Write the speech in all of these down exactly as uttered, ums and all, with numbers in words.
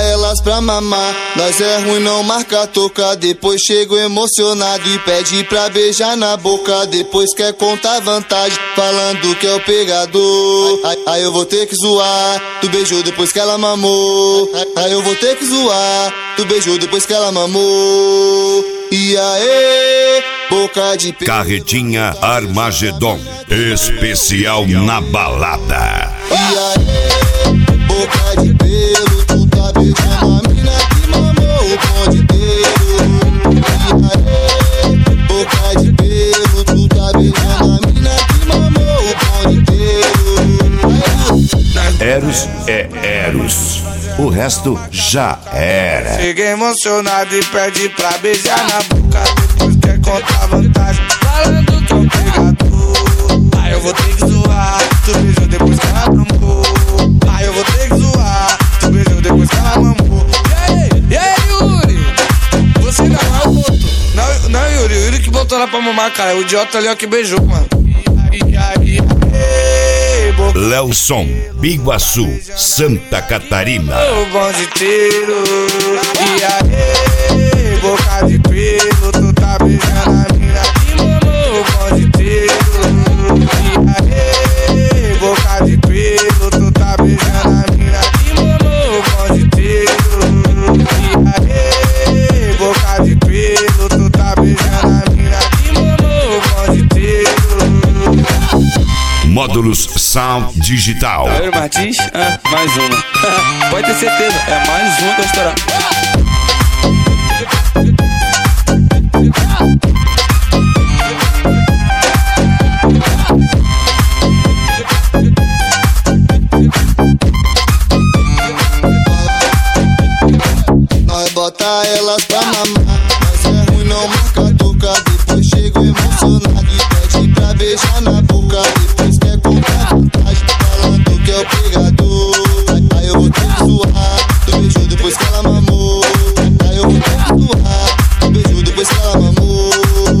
elas pra mamar. Nós é ruim, não marca toca. Depois chego emocionado e pede pra beijar na boca. Depois quer contar vantagem, falando que é o pegador. Aí, aí eu vou ter que zoar. Tu beijou depois que ela mamou. Aí, aí eu vou ter que zoar. Tu beijou depois que ela mamou. E aí, boca de pelo. Carretinha Armagedon, especial na balada. E aí, boca de pelo, tu tá beijando a mina que mamou o bonde inteiro. E aí, boca de pelo, tu tá beijando a mina que mamou o bonde inteiro. Eros é Eros, o resto já era. Chega emocionado e pede pra beijar na boca. Depois quer contar vantagem, falando que é um pegador. Aí eu vou ter que zoar. Tu beijou depois que ela mamou. Aí eu vou ter que zoar. Tu beijou depois que ela mamou. E aí, e aí, Yuri? Você não é o boto. Não, não, Yuri, o Yuri que botou ela pra mamar, cara. O idiota ali ó que beijou, mano. E aí, Lelson, Biguaçu, Santa Catarina. O bonde inteiro. E aí, boca de pelo, tu tá beijando a mina que mamou o bonde inteiro. E aí, boca de pelo, tu tá beijando a mina que mamou o bonde inteiro. E aí, boca de pelo, tu tá beijando a mina que mamou o bonde inteiro. Módulos Sound Digital. Aí, Martins, ah, mais uma. Pode ter certeza, é mais uma que vai estourar. Nós bota elas pra mamar. Nós é ruim, não marca toca. Depois chego emocionado e pede pra beijar na boca. Depois quer contar vantagem, falando que é o pegador. Aí, aí eu vou ter que zoar. Tu beijou depois que ela mamou. Aí eu vou ter que zoar. Tu beijou depois que ela mamou.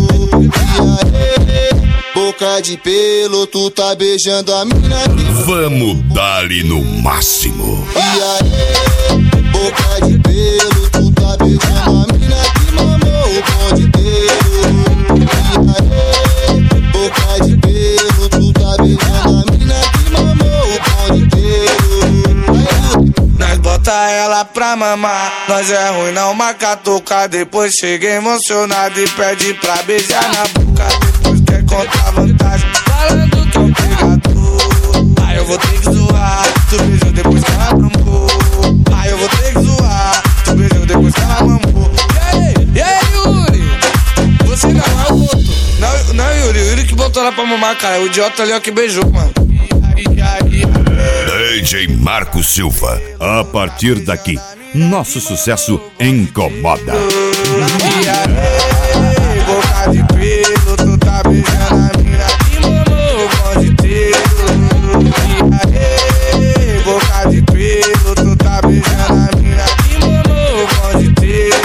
E aí, boca de pelo, tu tá beijando a mina que... Vamos dar-lhe no máximo. E aí, boca de pelo, tu tá beijando a mina que mamou o bonde inteiro. E aí, boca de pelo, tu tá beijando a mina que mamou o bonde inteiro. Nós bota ela pra mamar. Nós é ruim, não marca toca. Depois chega emocionado e pede pra beijar na boca. Depois quer contar vantagem, falando que é um pegador. Aí eu vou ter que zoar. Tu beijou depois que ela mamou. Aí eu vou ter que zoar. Tu beijou depois que ela mamou. E aí, e aí, Yuri? Você não é o boto. Não, não, Yuri, o Yuri que botou ela pra mamar, cara. O idiota ali ó que beijou, mano. E aí, D J Marco Silva. A partir daqui, nosso sucesso incomoda. E aí, boca de pelo, tu tá beijando a mina que mamou o bonde inteiro. E aí, boca de pelo, tu tá beijando a mina que mamou o bonde inteiro.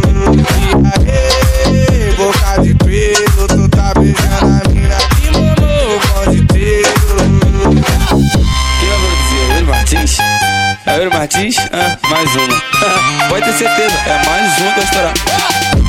E aí, boca de pelo, tu tá beijando a mina que mamou o bonde inteiro. Quem vai produzir? Ele, Martins? É ele, Martins? Ah, mais uma. Pode ter certeza, é mais uma que vai estourar.